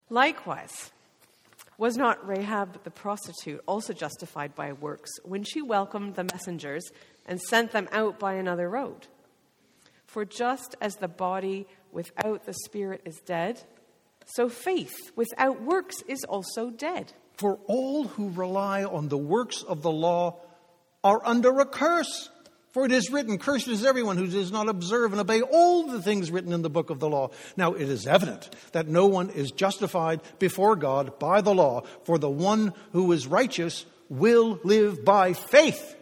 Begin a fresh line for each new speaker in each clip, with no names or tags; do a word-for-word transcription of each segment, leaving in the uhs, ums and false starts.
Likewise, was not Rahab the prostitute also justified by works when she welcomed the messengers and sent them out by another road? For just as the body without the spirit is dead, so faith without works is also dead.
For all who rely on the works of the law are under a curse. For it is written, cursed is everyone who does not observe and obey all the things written in the book of the law. Now it is evident that no one is justified before God by the law, for the one who is righteous will live by faith.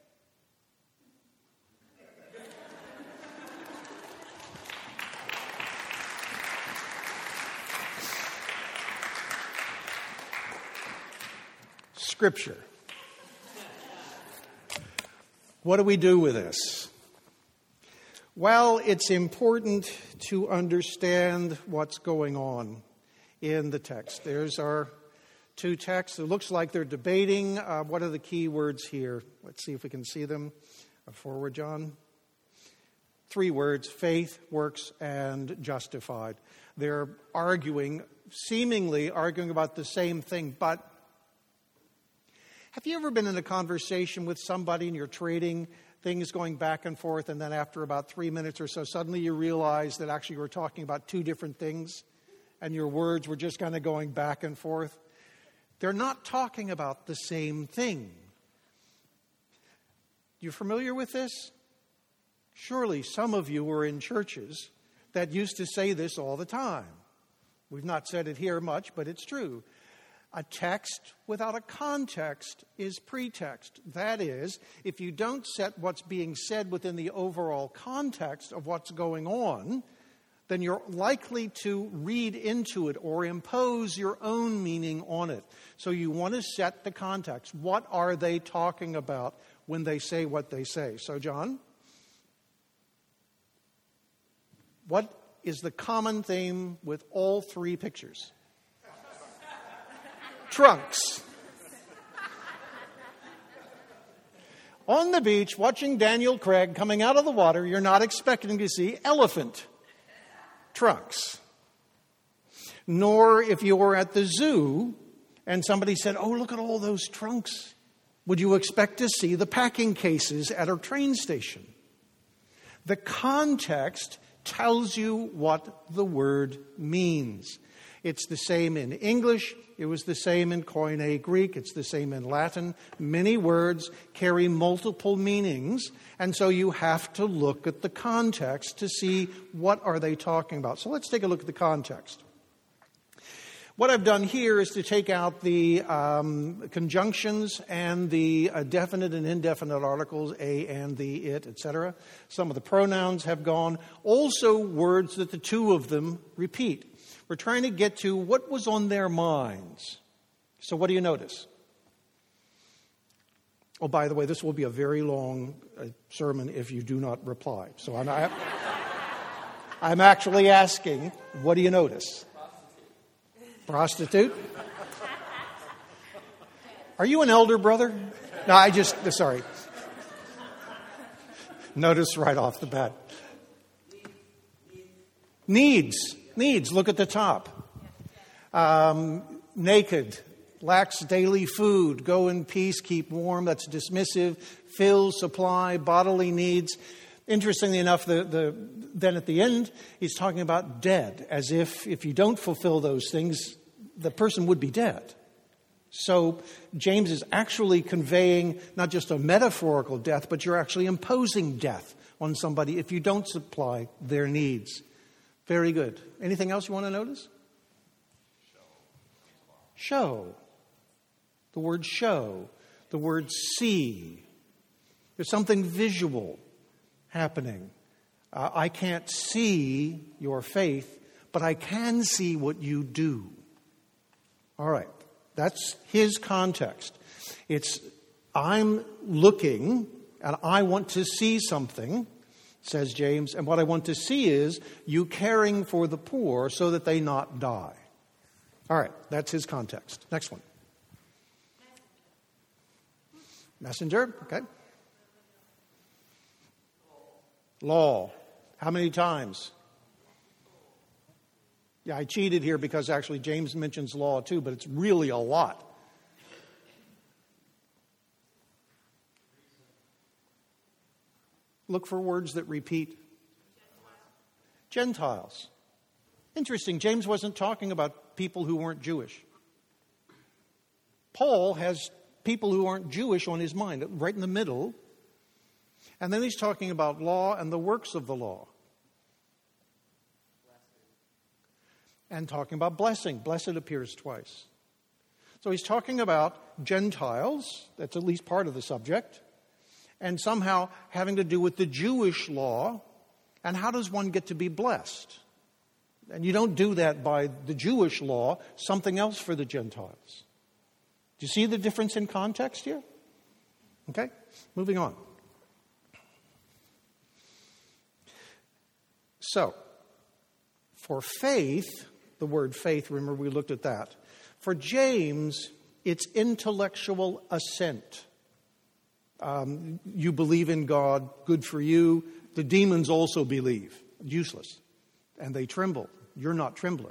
Scripture. What do we do with this? Well, it's important to understand what's going on in the text. There's our two texts. It looks like they're debating. Uh, what are the key words here? Let's see if we can see them. Uh, forward, John. Three words: faith, works, and justified. They're arguing, seemingly arguing about the same thing, but have you ever been in a conversation with somebody and you're trading things going back and forth, and then after about three minutes or so, suddenly you realize that actually you were talking about two different things and your words were just kind of going back and forth? They're not talking about the same thing. You familiar with this? Surely some of you were in churches that used to say this all the time. We've not said it here much, but it's true. A text without a context is pretext. That is, if you don't set what's being said within the overall context of what's going on, then you're likely to read into it or impose your own meaning on it. So you want to set the context. What are they talking about when they say what they say? So, John, what is the common theme with all three pictures? Trunks. On the beach, watching Daniel Craig coming out of the water, you're not expecting to see elephant trunks. Nor if you were at the zoo and somebody said, oh, look at all those trunks, would you expect to see the packing cases at a train station? The context tells you what the word means. It's the same in English. It was the same in Koine Greek. It's the same in Latin. Many words carry multiple meanings, and so you have to look at the context to see what are they talking about. So let's take a look at the context. What I've done here is to take out the um, conjunctions and the uh, definite and indefinite articles, a, and, the, it, et cetera. Some of the pronouns have gone. Also words that the two of them repeat. We're trying to get to what was on their minds. So what do you notice? Oh, by the way, this will be a very long uh, sermon if you do not reply. So I'm, I, I'm actually asking, what do you notice? Prostitute? Are you an elder brother? No, I just, sorry. Notice right off the bat. Needs. Needs. Look at the top. Um, naked. Lacks daily food. Go in peace. Keep warm. That's dismissive. Fill, supply, bodily needs. Interestingly enough, the, the, then at the end, he's talking about dead, as if if you don't fulfill those things, the person would be dead. So James is actually conveying not just a metaphorical death, but you're actually imposing death on somebody if you don't supply their needs. Very good. Anything else you want to notice? Show. The word show. The word see. There's something visual happening. Uh, I can't see your faith, but I can see what you do. All right. That's his context. It's, I'm looking and I want to see something, says James, and what I want to see is you caring for the poor so that they not die. All right, that's his context. Next one. Messenger, okay. Law. How many times? Yeah, I cheated here because actually James mentions law too, but it's really a lot. Look for words that repeat. Gentiles. Interesting, James wasn't talking about people who weren't Jewish. Paul has people who aren't Jewish on his mind, right in the middle. And then he's talking about law and the works of the law. And talking about blessing. Blessed appears twice. So he's talking about Gentiles, that's at least part of the subject, and somehow having to do with the Jewish law, and how does one get to be blessed? And you don't do that by the Jewish law, something else for the Gentiles. Do you see the difference in context here? Okay, moving on. So, for faith, the word faith, remember we looked at that. For James, it's intellectual assent. Um, you believe in God, good for you. The demons also believe. Useless. And they tremble. You're not trembling.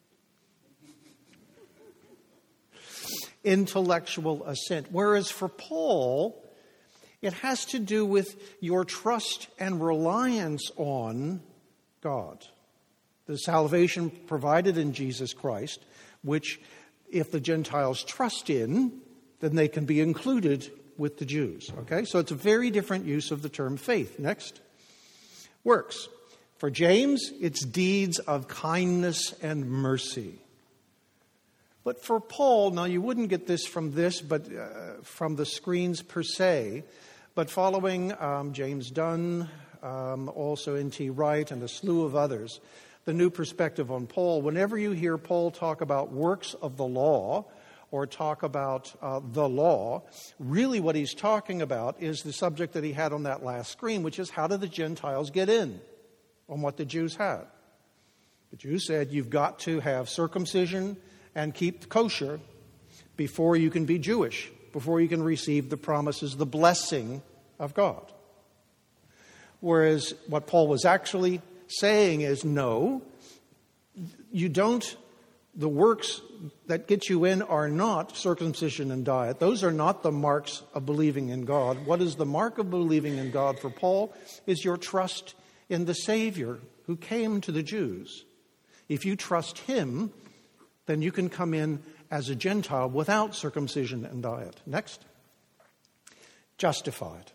Intellectual assent. Whereas for Paul, it has to do with your trust and reliance on God. The salvation provided in Jesus Christ, which if the Gentiles trust in, then they can be included with the Jews. Okay, so it's a very different use of the term faith. Next. Works. For James, it's deeds of kindness and mercy. But for Paul, now you wouldn't get this from this, but uh, from the screens per se, but following um, James Dunn, um, also N T Wright, and a slew of others, the new perspective on Paul, whenever you hear Paul talk about works of the law or talk about uh, the law, really what he's talking about is the subject that he had on that last screen, which is how do the Gentiles get in on what the Jews had. The Jews said you've got to have circumcision and keep kosher before you can be Jewish, before you can receive the promises, the blessing of God. Whereas what Paul was actually saying is, no, you don't, the works that get you in are not circumcision and diet. Those are not the marks of believing in God. What is the mark of believing in God for Paul is your trust in the Savior who came to the Jews. If you trust him, then you can come in as a Gentile without circumcision and diet. Next. Justified.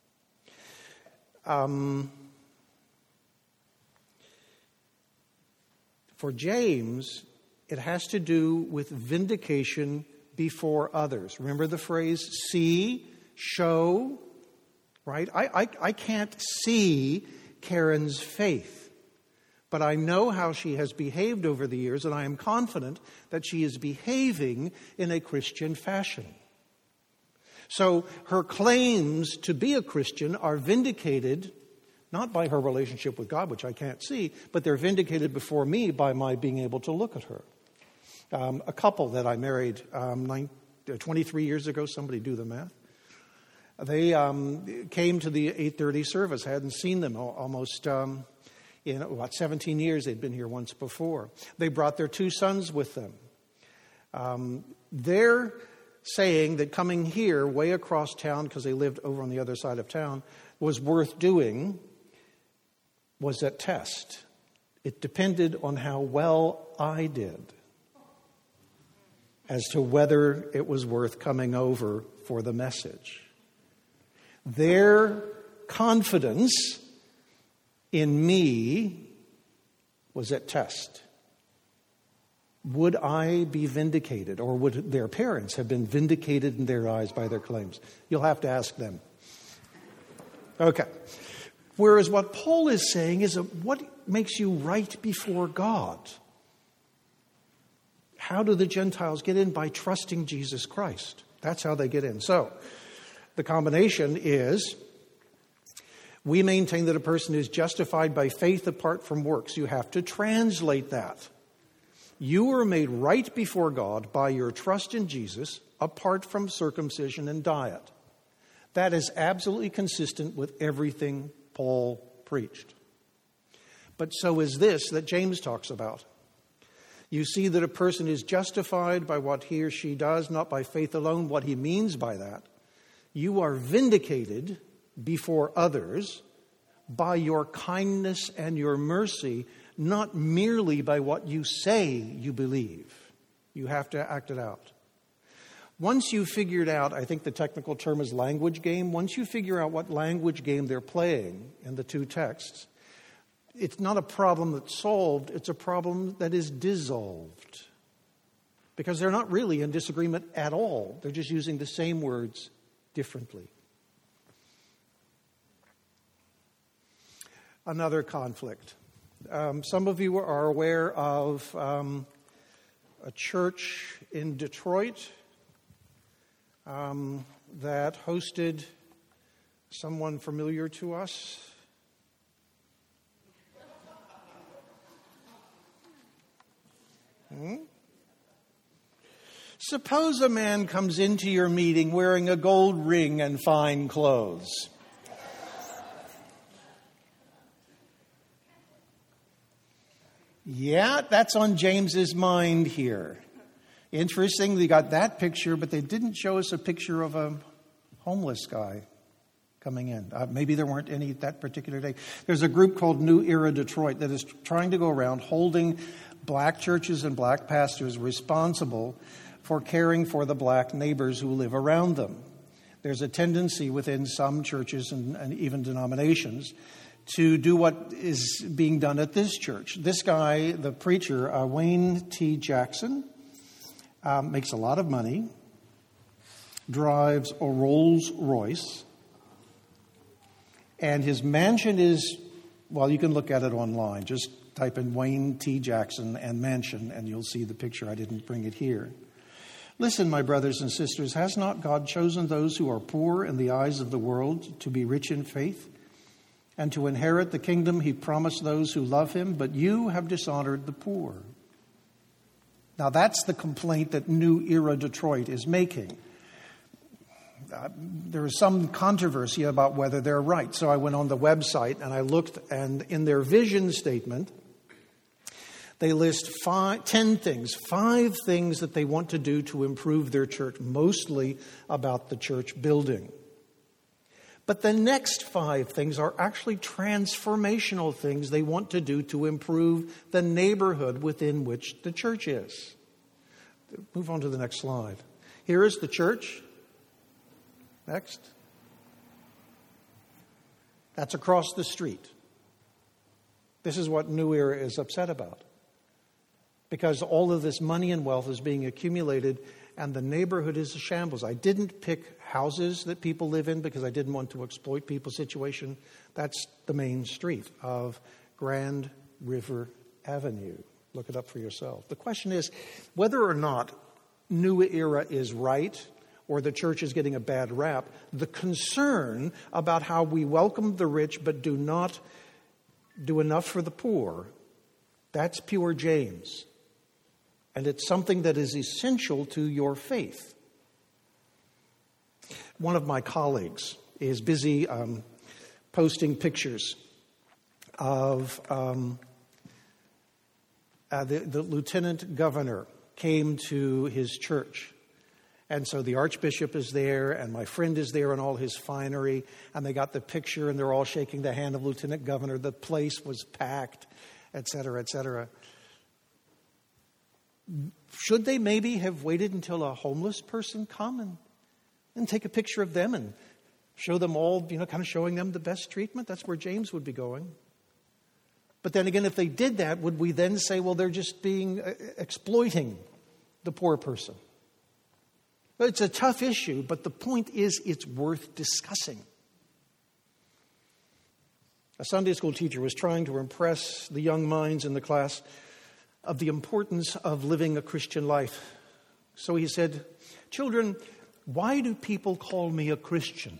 Um, for James, it has to do with vindication before others. Remember the phrase, see, show, right? I, I, I can't see Karen's faith, but I know how she has behaved over the years, and I am confident that she is behaving in a Christian fashion. So her claims to be a Christian are vindicated, not by her relationship with God, which I can't see, but they're vindicated before me by my being able to look at her. Um, a couple that I married um, nine, twenty-three years ago, somebody do the math, they um, came to the eight thirty service. I hadn't seen them almost um, in about seventeen years. They'd been here once before. They brought their two sons with them. Um, they're saying that coming here way across town, because they lived over on the other side of town, was worth doing, was that test. It depended on how well I did as to whether it was worth coming over for the message. Their confidence in me was at test. Would I be vindicated, or would their parents have been vindicated in their eyes by their claims? You'll have to ask them. Okay. Whereas what Paul is saying is, what makes you right before God? How do the Gentiles get in? By trusting Jesus Christ. That's how they get in. So, the combination is, we maintain that a person is justified by faith apart from works. You have to translate that. You were made right before God by your trust in Jesus, apart from circumcision and diet. That is absolutely consistent with everything Paul preached. But so is this that James talks about. You see that a person is justified by what he or she does, not by faith alone. What he means by that, you are vindicated before others by your kindness and your mercy, not merely by what you say you believe. You have to act it out. Once you've figured out, I think the technical term is language game, once you figure out what language game they're playing in the two texts, it's not a problem that's solved, it's a problem that is dissolved. Because they're not really in disagreement at all. They're just using the same words differently. Another conflict. Um, some of you are aware of um, a church in Detroit um, that hosted someone familiar to us. Hmm? Suppose a man comes into your meeting wearing a gold ring and fine clothes. Yeah, that's on James's mind here. Interesting, they got that picture, but they didn't show us a picture of a homeless guy coming in. Uh, maybe there weren't any that particular day. There's a group called New Era Detroit that is trying to go around holding black churches and black pastors responsible for caring for the black neighbors who live around them. There's a tendency within some churches and, and even denominations to do what is being done at this church. This guy, the preacher, uh, Wayne T. Jackson, um, makes a lot of money, drives a Rolls Royce, and his mansion is, well, you can look at it online. Just type in Wayne T. Jackson and mansion, and you'll see the picture. I didn't bring it here. Listen, my brothers and sisters, has not God chosen those who are poor in the eyes of the world to be rich in faith and to inherit the kingdom he promised those who love him? But you have dishonored the poor. Now, that's the complaint that New Era Detroit is making. Uh, there is some controversy about whether they're right. So I went on the website and I looked, and in their vision statement, they list five, ten things, five things that they want to do to improve their church, mostly about the church building. But the next five things are actually transformational things they want to do to improve the neighborhood within which the church is. Move on to the next slide. Here is the church. Next. That's across the street. This is what New Era is upset about. Because all of this money and wealth is being accumulated and the neighborhood is a shambles. I didn't pick houses that people live in because I didn't want to exploit people's situation. That's the main street of Grand River Avenue. Look it up for yourself. The question is whether or not New Era is right or the church is getting a bad rap. The concern about how we welcome the rich but do not do enough for the poor, that's pure James. And it's something that is essential to your faith. One of my colleagues is busy um, posting pictures of um, uh, the, the lieutenant governor came to his church. And so the archbishop is there, and my friend is there in all his finery, and they got the picture, and they're all shaking the hand of lieutenant governor. The place was packed, et cetera, et cetera. Should they maybe have waited until a homeless person come and, and take a picture of them and show them all, you know, kind of showing them the best treatment? That's where James would be going. But then again, if they did that, would we then say, well, they're just being uh, exploiting the poor person? It's a tough issue, but the point is it's worth discussing. A Sunday school teacher was trying to impress the young minds in the class of the importance of living a Christian life. So he said, "Children, why do people call me a Christian?"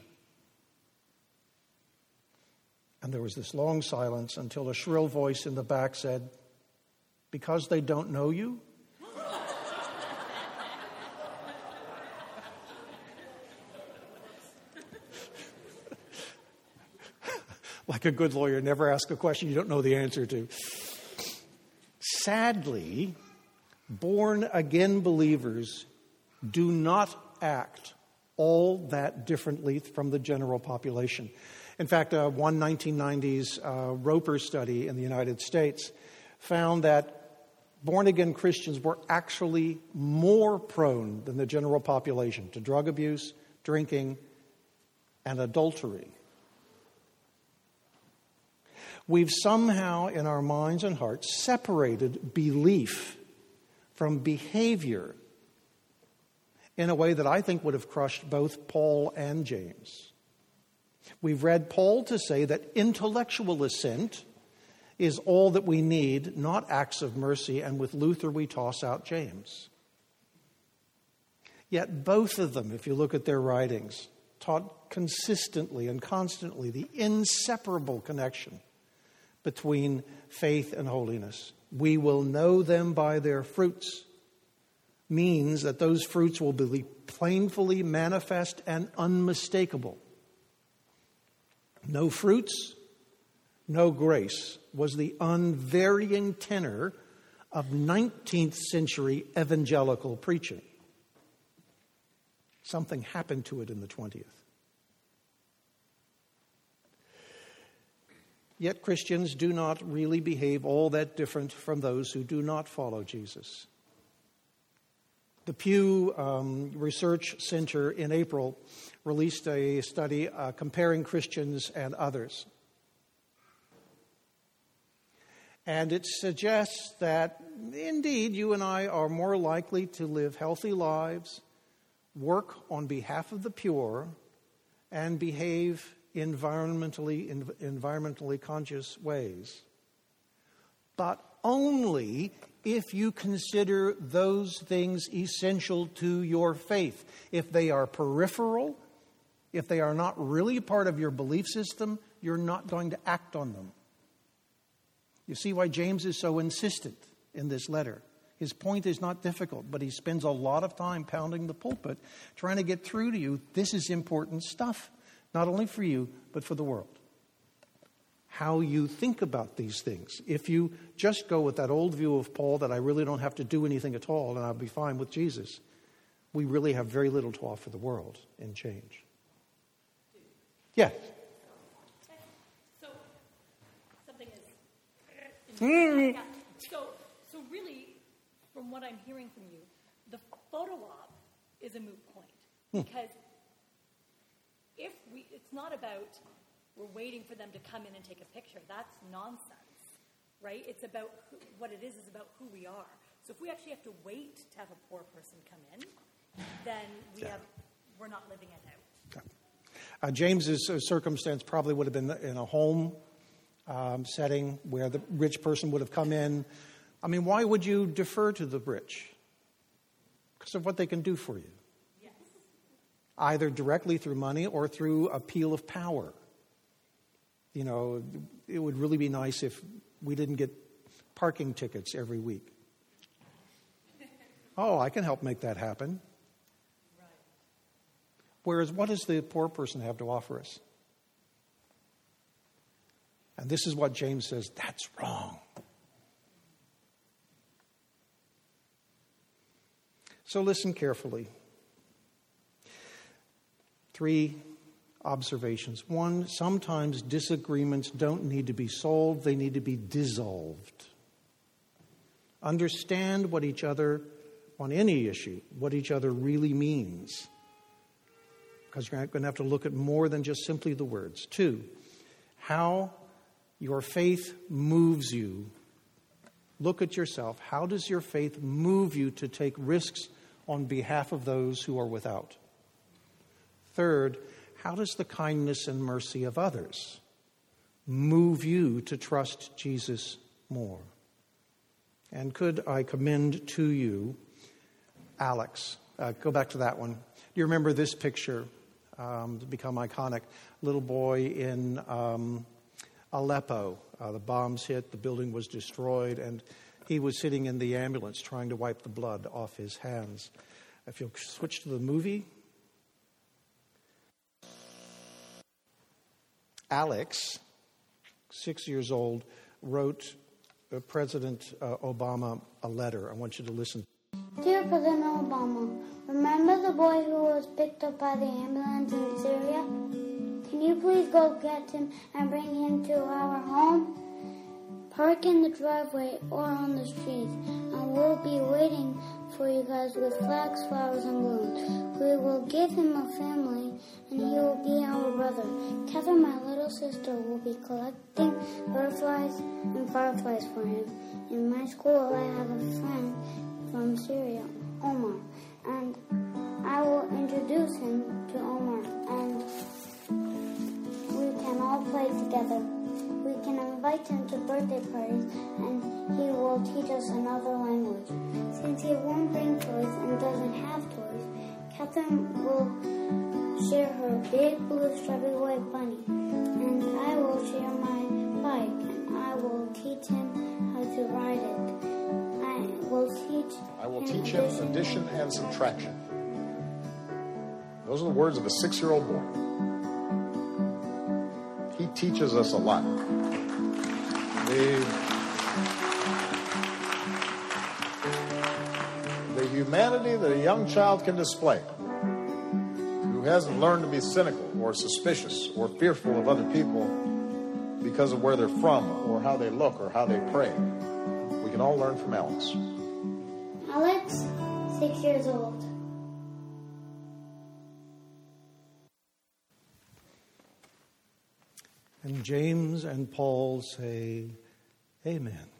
And there was this long silence until a shrill voice in the back said, "Because they don't know you?" Like a good lawyer, never ask a question you don't know the answer to. Sadly, born-again believers do not act all that differently from the general population. In fact, uh, one nineteen nineties uh, Roper study in the United States found that born-again Christians were actually more prone than the general population to drug abuse, drinking, and adultery. We've somehow, in our minds and hearts, separated belief from behavior in a way that I think would have crushed both Paul and James. We've read Paul to say that intellectual assent is all that we need, not acts of mercy, and with Luther we toss out James. Yet both of them, if you look at their writings, taught consistently and constantly the inseparable connection between faith and holiness. We will know them by their fruits means that those fruits will be plainly manifest and unmistakable. No fruits, no grace was the unvarying tenor of nineteenth century evangelical preaching. Something happened to it in the twentieth. Yet Christians do not really behave all that different from those who do not follow Jesus. The Pew um, Research Center in April released a study uh, comparing Christians and others. And it suggests that, indeed, you and I are more likely to live healthy lives, work on behalf of the pure, and behave environmentally, in, environmentally conscious ways. But only if you consider those things essential to your faith. If they are peripheral, if they are not really part of your belief system, you're not going to act on them. You see why James is so insistent in this letter. His point is not difficult, but he spends a lot of time pounding the pulpit trying to get through to you. This is important stuff, not only for you, but for the world. How you think about these things. If you just go with that old view of Paul that I really don't have to do anything at all and I'll be fine with Jesus, we really have very little to offer the world in change. Yeah.
So, something is... Yeah. So, so really, from what I'm hearing from you, the photo op is a moot point. Because if we, it's not about we're waiting for them to come in and take a picture. That's nonsense, right? It's about who, what it is is about who we are. So if we actually have to wait to have a poor person come in, then we
yeah.
have we're not living it out.
Uh, James's uh, circumstance probably would have been in a home um, setting where the rich person would have come in. I mean, why would you defer to the rich? Because of what they can do for you.
Yes.
Either directly through money or through appeal of power. You know, it would really be nice if we didn't get parking tickets every week. Oh, I can help make that happen.
Right.
Whereas what does the poor person have to offer us? And this is what James says, that's wrong. So listen carefully. Three observations. One, sometimes disagreements don't need to be solved, they need to be dissolved. Understand what each other, on any issue, what each other really means. Because you're going to have to look at more than just simply the words. Two, how your faith moves you. Look at yourself. How does your faith move you to take risks on behalf of those who are without? Third, how does the kindness and mercy of others move you to trust Jesus more? And could I commend to you Alex? Uh, go back to that one. Do you remember this picture? Um, to become iconic. Little boy in um, Aleppo. Uh, the bombs hit, the building was destroyed, and he was sitting in the ambulance trying to wipe the blood off his hands. If you'll switch to the movie. Alex, six years old, wrote uh, President uh, Obama a letter. I want you to listen.
Dear President Obama, remember the boy who was picked up by the ambulance in Syria? Can you please go get him and bring him to our home? Park in the driveway or on the streets, and we'll be waiting for you guys with flags, flowers, and balloons. We will give him a family, and he will be our brother. Catherine, my little sister, will be collecting butterflies and fireflies for him. In my school, I have a friend from Syria, Omar, and I will introduce him to Omar, and we can all play together. We can invite him to birthday parties, and he will teach us another language. Since he won't bring toys and doesn't have toys, Catherine will share her big blue strawberry white bunny, and I will share my bike, and I will teach him how to ride it. I will teach
I will teach him addition and subtraction. Those are the words of a six-year-old boy. He teaches us a lot. The, the humanity that a young child can display, who hasn't learned to be cynical or suspicious or fearful of other people because of where they're from or how they look or how they pray, we can all learn from Alex.
Alex, six years old.
And James and Paul say, Amen.